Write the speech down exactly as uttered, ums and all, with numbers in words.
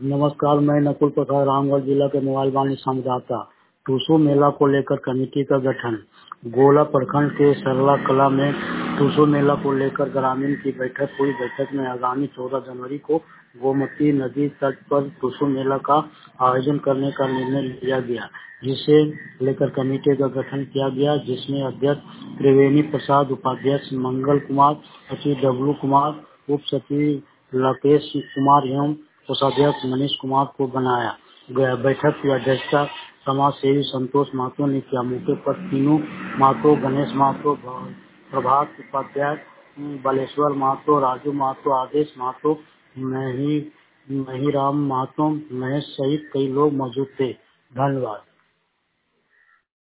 नमस्कार, मैं नकुल प्रसाद रामगढ़ जिला के मोबाइल वाणी संवाददाता। टूसू मेला को लेकर कमेटी का गठन। गोला प्रखंड के सरला कला में टूसू मेला को लेकर ग्रामीण की बैठक हुई। बैठक में आगामी चौदह जनवरी को गोमती नदी तट पर टूसू मेला का आयोजन करने का निर्णय लिया गया, जिसे लेकर कमेटी का गठन किया गया, जिसमें अध्यक्ष त्रिवेणी प्रसाद, उपाध्यक्ष मंगल कुमार, सचिव डब्लू कुमार, उप सचिव राकेश कुमार एवं कोषाध्यक्ष मनीष कुमार को बनाया गया। बैठक की अध्यक्षता समाज सेवी संतोष महतो ने किया। मौके पर तीनों महतो, गणेश महतो, प्रभात उपाध्याय, बालेश्वर महतो, राजू महतो, आदेश महतो, मही महिराम महतो, महेश सहित कई लोग मौजूद थे। धन्यवाद।